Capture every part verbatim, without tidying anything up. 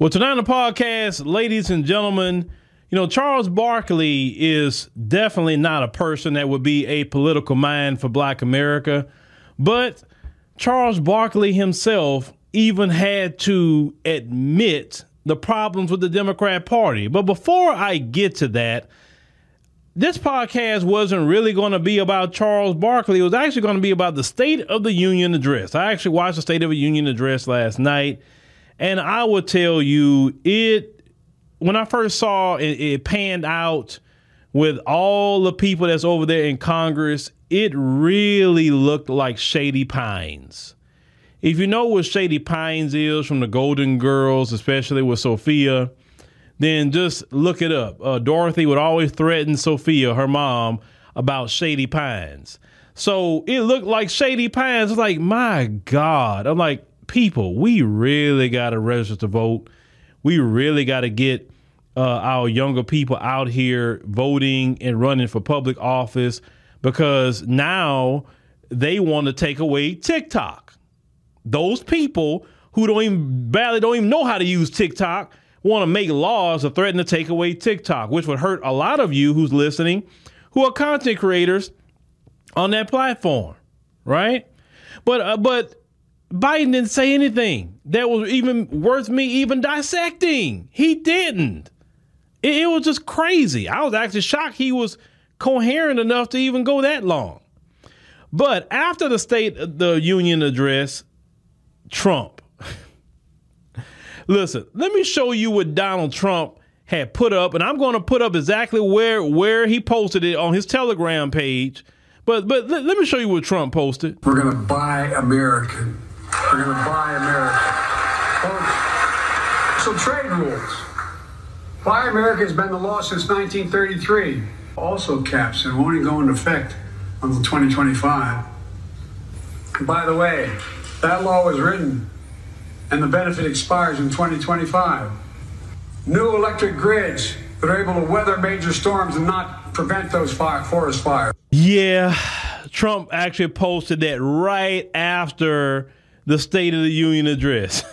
Well, tonight on the podcast, ladies and gentlemen, you know, Charles Barkley is definitely not a person that would be a political mind for Black America. But Charles Barkley himself even had to admit the problems with the Democrat Party. But before I get to that, this podcast wasn't really going to be about Charles Barkley. It was actually going to be about the State of the Union address. I actually watched the State of the Union address last night, and I will tell you, it when I first saw it, it panned out with all the people that's over there in Congress, it really looked like Shady Pines. If you know what Shady Pines is from the Golden Girls, especially with Sophia, then just look it up. Uh, Dorothy would always threaten Sophia, her mom, about Shady Pines. So it looked like Shady Pines. It's like, my God. I'm like, people, we really got to register to vote. We really got to get uh, our younger people out here voting and running for public office, because now they want to take away TikTok. Those people who don't even barely don't even know how to use TikTok want to make laws that threaten to take away TikTok, which would hurt a lot of you who's listening, who are content creators on that platform, right? But uh, but Biden didn't say anything that was even worth me even dissecting. He didn't. It, it was just crazy. I was actually shocked he was coherent enough to even go that long. But after the State of the Union address, Trump. Listen, let me show you what Donald Trump had put up, and I'm going to put up exactly where where he posted it on his Telegram page. But but let, let me show you what Trump posted. We're going to buy American. We're going to buy American. So trade rules. Buy America has been the law since nineteen thirty-three. Also caps and won't even go into effect until twenty twenty-five. And by the way, that law was written and the benefit expires in twenty twenty-five. New electric grids that are able to weather major storms and not prevent those fire, forest fires. Yeah, Trump actually posted that right after the State of the Union address.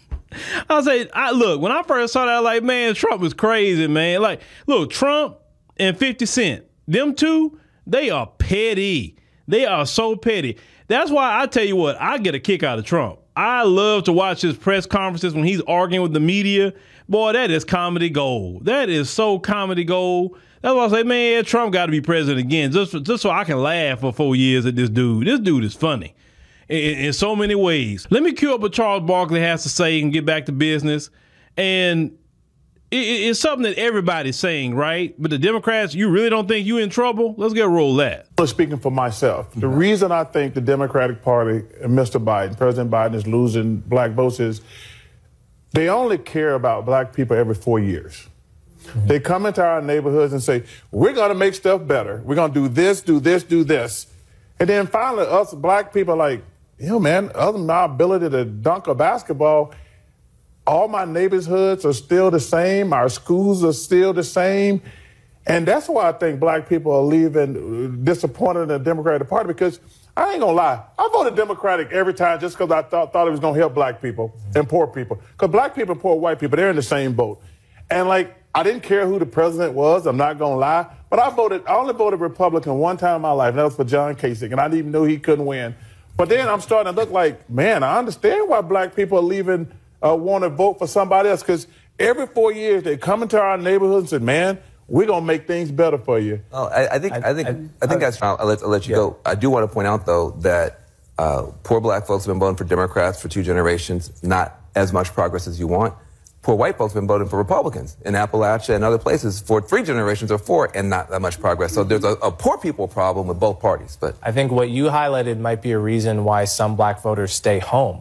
I say, I look, when I first saw that, I was like, man, Trump is crazy, man. Like, look, Trump and fifty Cent, them two, they are petty. They are so petty. That's why I tell you what, I get a kick out of Trump. I love to watch his press conferences when he's arguing with the media. Boy, that is comedy gold. That is so comedy gold. That's why I say, man, Trump got to be president again, just, just so I can laugh for four years at this dude. This dude is funny in, in so many ways. Let me cue up what Charles Barkley has to say and get back to business. And it, it's something that everybody's saying, right? But the Democrats, you really don't think you in trouble? Let's get a roll of that. Speaking for myself, the reason I think the Democratic Party and Mister Biden, President Biden, is losing black votes is they only care about black people every four years. Mm-hmm. They come into our neighborhoods and say, we're going to make stuff better. We're going to do this, do this, do this. And then finally, us black people are like, you know, man, other than my ability to dunk a basketball, all my neighborhoods are still the same. Our schools are still the same. And that's why I think black people are leaving disappointed in the Democratic Party, because I ain't gonna lie, I voted Democratic every time just because I thought, thought it was gonna help black people and poor people. Because black people and poor white people, they're in the same boat. And like, I didn't care who the president was, I'm not gonna lie, but I voted, I only voted Republican one time in my life, and that was for John Kasich, and I didn't even know he couldn't win. But then I'm starting to look like, man, I understand why black people are leaving, uh, want to vote for somebody else, because every four years they come into our neighborhoods and say, man, we're gonna make things better for you. Oh, I, I think, I, I think, I, I think that's. I'll let, I'll let you yeah. go. I do want to point out, though, that uh, poor black folks have been voting for Democrats for two generations. Not as much progress as you want. Poor white folks have been voting for Republicans in Appalachia and other places for three generations or four, and not that much progress. So there's a, a poor people problem with both parties. But I think what you highlighted might be a reason why some black voters stay home.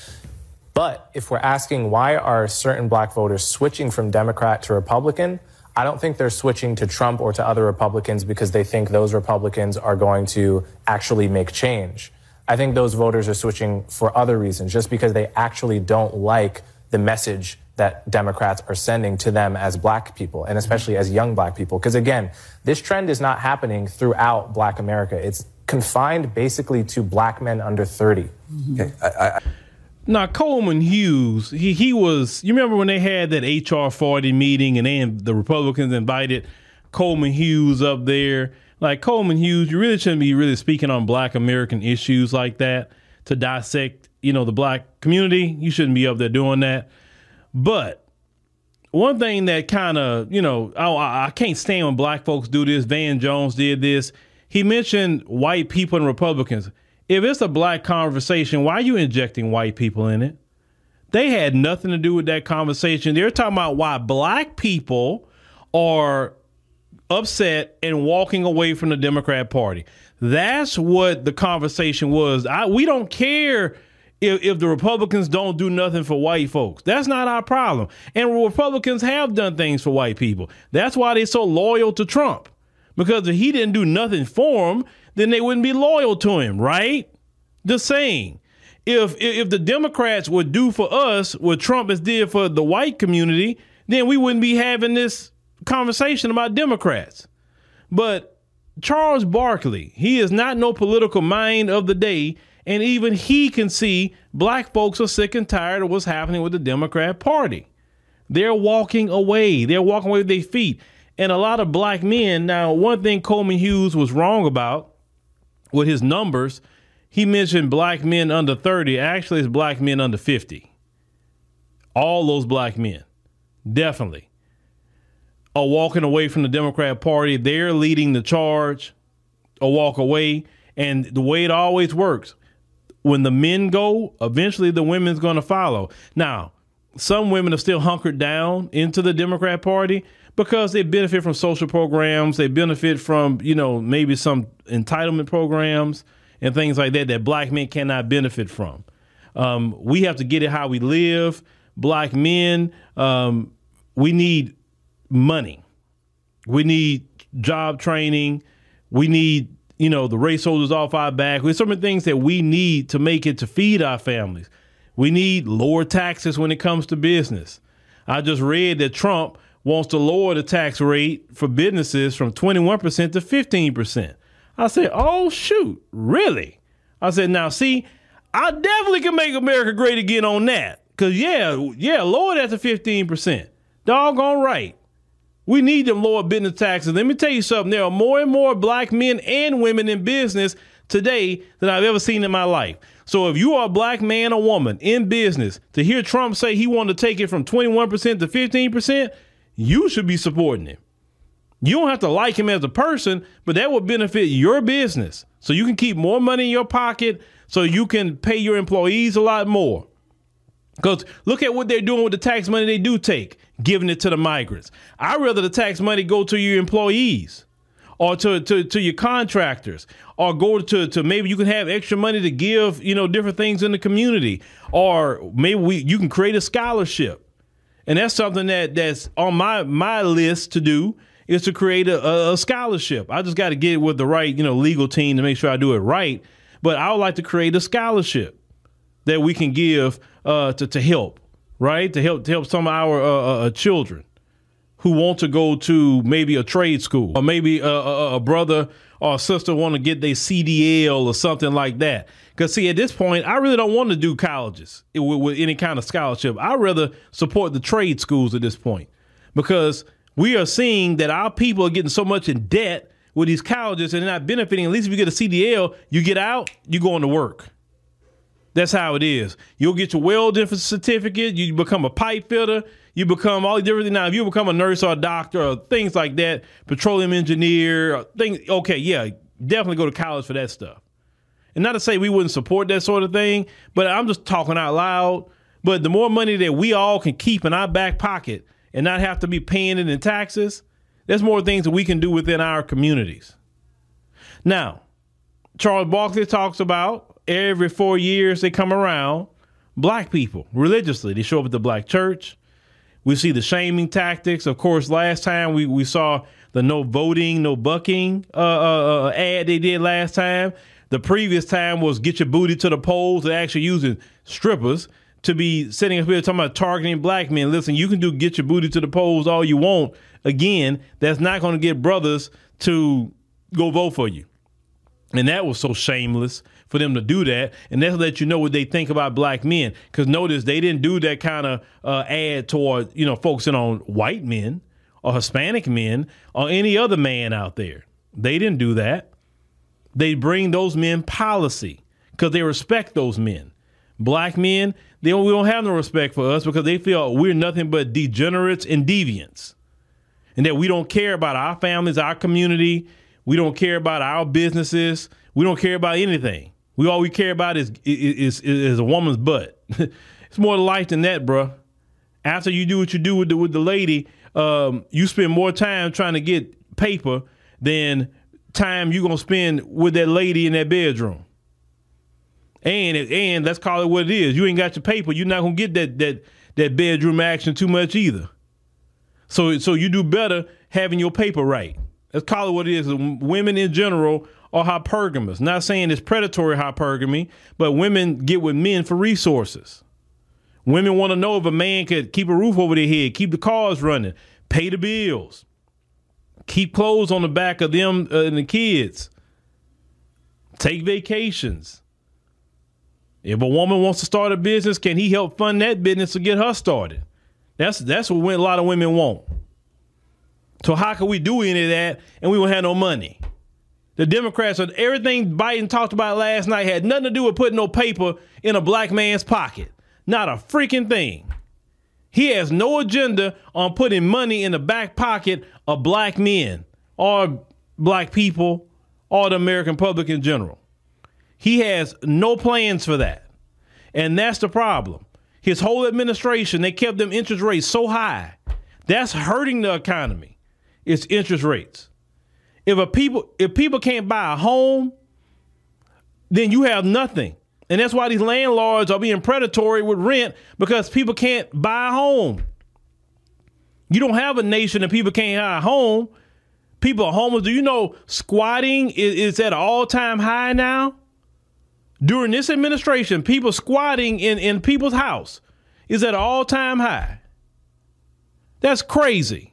But if we're asking why are certain black voters switching from Democrat to Republican, I don't think they're switching to Trump or to other Republicans because they think those Republicans are going to actually make change. I think those voters are switching for other reasons, just because they actually don't like the message that Democrats are sending to them as black people, and especially as young black people. Because again, this trend is not happening throughout black America. It's confined basically to black men under thirty. Okay, I, I, Now, Coleman Hughes, he he was, you remember when they had that H R forty meeting and then the Republicans invited Coleman Hughes up there? Like, Coleman Hughes, you really shouldn't be really speaking on black American issues like that to dissect, you know, the black community. You shouldn't be up there doing that. But one thing that kind of, you know, I, I can't stand when black folks do this. Van Jones did this. He mentioned white people and Republicans. If it's a black conversation, why are you injecting white people in it? They had nothing to do with that conversation. They're talking about why black people are upset and walking away from the Democrat Party. That's what the conversation was. I, we don't care if, if the Republicans don't do nothing for white folks. That's not our problem. And Republicans have done things for white people. That's why they're so loyal to Trump. Because if he didn't do nothing for them, then they wouldn't be loyal to him, right? Just saying. If if the Democrats would do for us what Trump has did for the white community, then we wouldn't be having this conversation about Democrats. But Charles Barkley, he is not no political mind of the day, and even he can see black folks are sick and tired of what's happening with the Democrat Party. They're walking away. They're walking away with their feet. And a lot of black men, now one thing Coleman Hughes was wrong about with his numbers, he mentioned black men under thirty. Actually, it's black men under fifty. All those black men, definitely, are walking away from the Democrat Party. They're leading the charge, a walk away. And the way it always works, when the men go, eventually the women's going to follow. Now, some women are still hunkered down into the Democrat Party because they benefit from social programs. They benefit from, you know, maybe some entitlement programs and things like that that black men cannot benefit from. Um, we have to get it how we live. Black men, um, we need money. We need job training. We need, you know, the race soldiers off our back. There's so many things that we need to make it to feed our families. We need lower taxes when it comes to business. I just read that Trump wants to lower the tax rate for businesses from twenty-one percent to fifteen percent. I said, oh, shoot, really? I said, now, see, I definitely can make America great again on that. Because, yeah, yeah, lower that to fifteen percent. Doggone right. We need them lower business taxes. Let me tell you something. There are more and more black men and women in business today than I've ever seen in my life. So if you are a black man or woman in business, to hear Trump say he wanted to take it from twenty-one percent to fifteen percent, you should be supporting him. You don't have to like him as a person, but that will benefit your business. So you can keep more money in your pocket so you can pay your employees a lot more. Because look at what they're doing with the tax money they do take, giving it to the migrants. I'd rather the tax money go to your employees or to, to, to your contractors, or go to, to maybe you can have extra money to give, you know, different things in the community, or maybe we, you can create a scholarship. And that's something that that's on my, my list to do, is to create a, a scholarship. I just got to get with the right, you know, legal team to make sure I do it right. But I would like to create a scholarship that we can give uh, to, to help, right? To help to help some of our uh, uh, children who want to go to maybe a trade school, or maybe a, a, a brother or a sister want to get their C D L or something like that. Because, see, at this point, I really don't want to do colleges with, with any kind of scholarship. I'd rather support the trade schools at this point, because we are seeing that our people are getting so much in debt with these colleges and they're not benefiting. At least if you get a C D L, you get out, you go into work. That's how it is. You'll get your welding certificate. You become a pipe fitter. You become all these different things. Now, if you become a nurse or a doctor or things like that, petroleum engineer, or things, okay, yeah, definitely go to college for that stuff. And not to say we wouldn't support that sort of thing, but I'm just talking out loud. But the more money that we all can keep in our back pocket and not have to be paying it in taxes, there's more things that we can do within our communities. Now, Charles Barkley talks about every four years they come around, black people religiously. They show up at the black church. We see the shaming tactics. Of course, last time we, we saw the no voting, no bucking uh, uh, uh, ad they did last time. The previous time was get your booty to the polls. They're actually using strippers to be sitting up here talking about targeting black men. Listen, you can do get your booty to the polls all you want. Again, that's not going to get brothers to go vote for you. And that was so shameless for them to do that. And that's let you know what they think about black men. Because notice they didn't do that kind of uh, ad toward, you know, focusing on white men or Hispanic men or any other man out there. They didn't do that. They bring those men policy because they respect those men. Black men, they don't, we don't have no respect for us because they feel we're nothing but degenerates and deviants. And that we don't care about our families, our community. We don't care about our businesses. We don't care about anything. We all we care about is is, is, is a woman's butt. It's more to life than that, bro. After you do what you do with the, with the lady, um, you spend more time trying to get paper than time you're going to spend with that lady in that bedroom. And and let's call it what it is. You ain't got your paper. You're not going to get that that that bedroom action too much either. So so you do better having your paper right. Let's call it what it is. Women in general are hypergamous. Not saying it's predatory hypergamy, but women get with men for resources. Women want to know if a man could keep a roof over their head, keep the cars running, pay the bills, keep clothes on the back of them uh, and the kids, take vacations. If a woman wants to start a business, can he help fund that business to get her started? That's that's what a lot of women want. So how can we do any of that and we won't have no money? The Democrats, everything Biden talked about last night had nothing to do with putting no paper in a black man's pocket. Not a freaking thing. He has no agenda on putting money in the back pocket of black men or black people or the American public in general. He has no plans for that. And that's the problem. His whole administration, they kept them interest rates so high. That's hurting the economy. It's interest rates. If a people if people can't buy a home, then you have nothing. And that's why these landlords are being predatory with rent, because people can't buy a home. You don't have a nation and people can't buy a home. People are homeless. Do you know squatting is, is at an all-time high now? During this administration, people squatting in, in people's house is at an all-time high. That's crazy.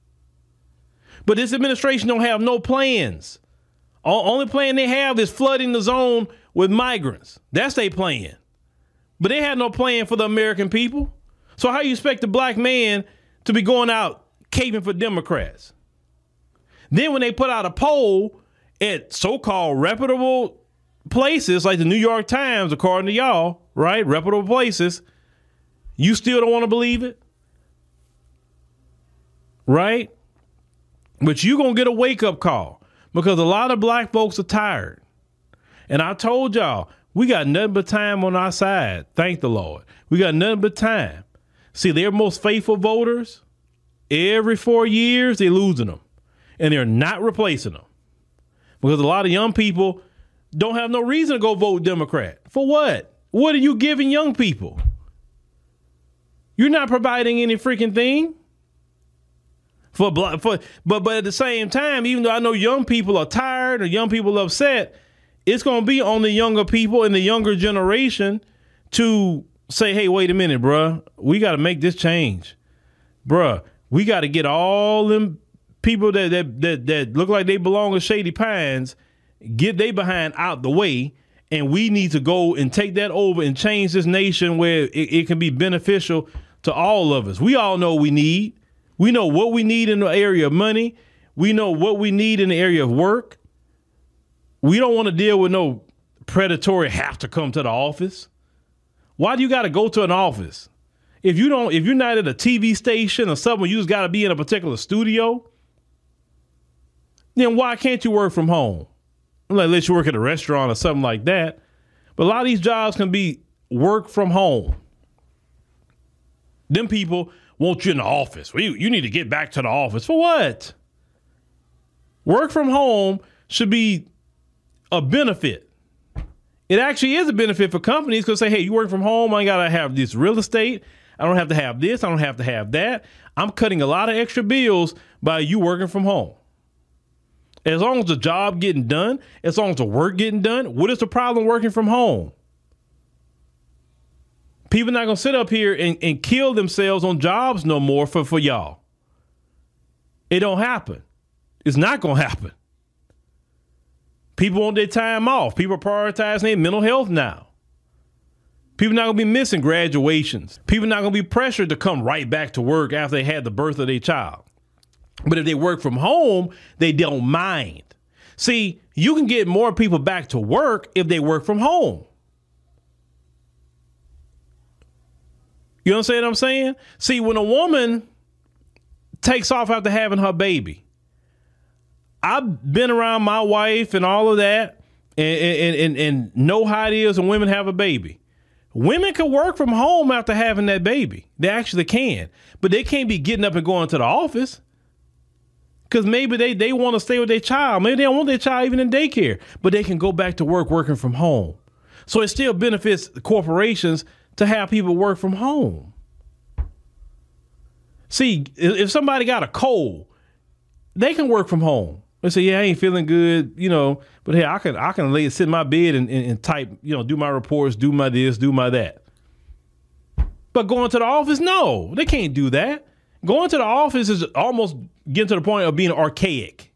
But this administration don't have no plans. O- only plan they have is flooding the zone with migrants. That's their plan. But they have no plan for the American people. So how you expect a black man to be going out caping for Democrats? Then when they put out a poll at so-called reputable places like the New York Times, according to y'all, right? Reputable places, you still don't want to believe it? Right? But you're going to get a wake-up call because a lot of black folks are tired. And I told y'all, we got nothing but time on our side. Thank the Lord. We got nothing but time. See, their most faithful voters, every four years, they're losing them. And they're not replacing them. Because a lot of young people don't have no reason to go vote Democrat. For what? What are you giving young people? You're not providing any freaking thing. For, for but but at the same time, even though I know young people are tired or young people are upset, it's going to be on the younger people in the younger generation to say, hey, wait a minute, bruh. We got to make this change. Bruh, we got to get all them people that, that that that look like they belong to Shady Pines, get they behind out the way, and we need to go and take that over and change this nation where it, it can be beneficial to all of us. We all know what we need. We know what we need in the area of money. We know what we need in the area of work. We don't want to deal with no predatory have to come to the office. Why do you got to go to an office? If you don't, if you're not at a T V station or something, you just got to be in a particular studio, then why can't you work from home? Like, let you work at a restaurant or something like that. But a lot of these jobs can be work from home. Them people want you in the office. Well, you, you need to get back to the office. For what? Work from home should be a benefit. It actually is a benefit for companies because say, hey, you work from home. I got to have this real estate. I don't have to have this. I don't have to have that. I'm cutting a lot of extra bills by you working from home. As long as the job getting done, as long as the work getting done, what is the problem working from home? People not going to sit up here and, and kill themselves on jobs no more for, for y'all. It don't happen. It's not going to happen. People want their time off. People are prioritizing their mental health now. People not going to be missing graduations. People not going to be pressured to come right back to work after they had the birth of their child. But if they work from home, they don't mind. See, you can get more people back to work if they work from home. You understand what I'm saying? See, when a woman takes off after having her baby, I've been around my wife and all of that and, and, and, and know how it is when women have a baby. Women can work from home after having that baby. They actually can. But they can't be getting up and going to the office because maybe they, they want to stay with their child. Maybe they don't want their child even in daycare. But they can go back to work working from home. So it still benefits corporations to have people work from home. See, if somebody got a cold, they can work from home. They say, yeah, I ain't feeling good, you know, but hey, I can I can lay sit in my bed and, and, and type, you know, do my reports, do my this, do my that. But going to the office, no, they can't do that. Going to the office is almost getting to the point of being archaic.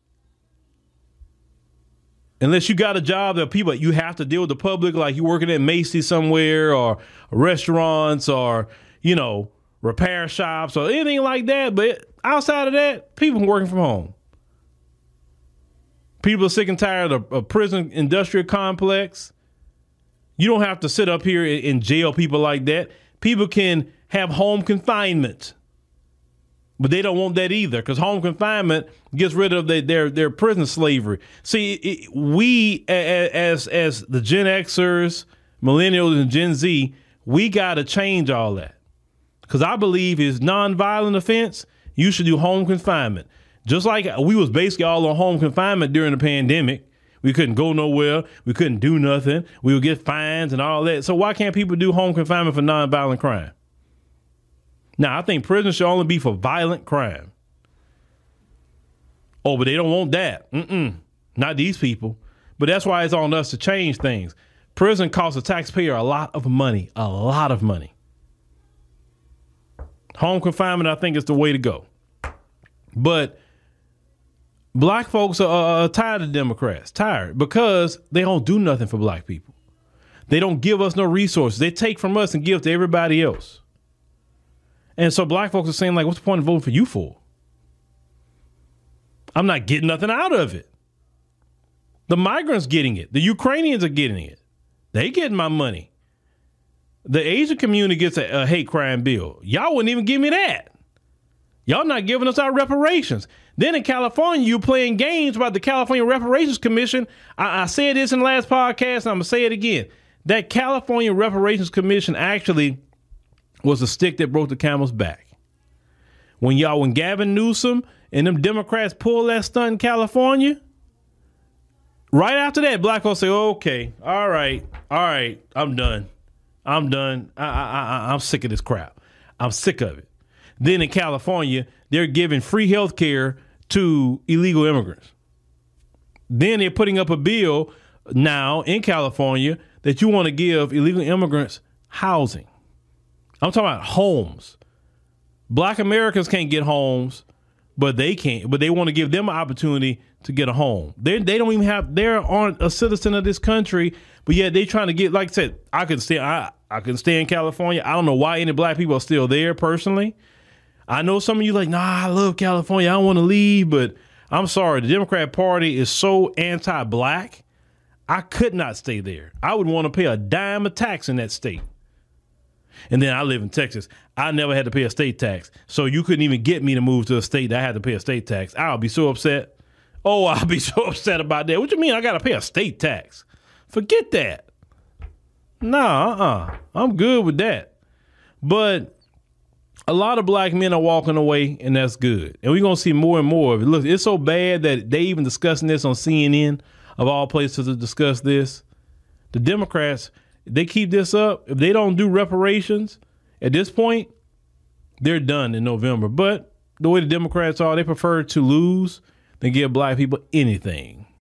Unless you got a job that people, you have to deal with the public, like you're working at Macy's somewhere or restaurants or, you know, repair shops or anything like that. But outside of that, people are working from home. People are sick and tired of a prison industrial complex. You don't have to sit up here and jail people like that. People can have home confinement. But they don't want that either because home confinement gets rid of their their, their prison slavery. See, it, we as as the Gen Xers, millennials, and Gen Z, we got to change all that. Because I believe is nonviolent offense, you should do home confinement. Just like we was basically all on home confinement during the pandemic. We couldn't go nowhere. We couldn't do nothing. We would get fines and all that. So why can't people do home confinement for nonviolent crime? Now, I think prison should only be for violent crime. Oh, but they don't want that. Mm-mm. Not these people. But that's why it's on us to change things. Prison costs the taxpayer a lot of money. A lot of money. Home confinement, I think, is the way to go. But black folks are, are tired of Democrats. Tired. Because they don't do nothing for black people. They don't give us no resources. They take from us and give to everybody else. And so black folks are saying, like, what's the point of voting for you for? I'm not getting nothing out of it. The migrants getting it. The Ukrainians are getting it. They getting my money. The Asian community gets a, a hate crime bill. Y'all wouldn't even give me that. Y'all not giving us our reparations. Then in California, you playing games about the California Reparations Commission. I, I said this in the last podcast, and I'm going to say it again. That California Reparations Commission actually was the stick that broke the camel's back. When y'all, when Gavin Newsom and them Democrats pulled that stunt in California, right after that, black folks say, okay, all right, all right, I'm done. I'm done. I, I, I, I'm sick of this crap. I'm sick of it. Then in California, they're giving free health care to illegal immigrants. Then they're putting up a bill now in California that you want to give illegal immigrants housing. I'm talking about homes. Black Americans can't get homes, but they can't. But they want to give them an opportunity to get a home. They they don't even have. They aren't a citizen of this country, but yet they trying to get. Like I said, I could stay. I I can stay in California. I don't know why any black people are still there. Personally, I know some of you like, nah, I love California. I don't want to leave, but I'm sorry. The Democrat Party is so anti-black. I could not stay there. I would want to pay a dime of tax in that state. And then I live in Texas. I never had to pay a state tax. So you couldn't even get me to move to a state that I had to pay a state tax. I'll be so upset. Oh, I'll be so upset about that. What you mean I got to pay a state tax? Forget that. Nah, uh-uh. I'm good with that. But a lot of black men are walking away, and that's good. And we're going to see more and more of it. Look, it's so bad that they even discussing this on C N N, of all places to discuss this. The Democrats, they keep this up. If they don't do reparations at this point, they're done in November. But the way the Democrats are, they prefer to lose than give black people anything.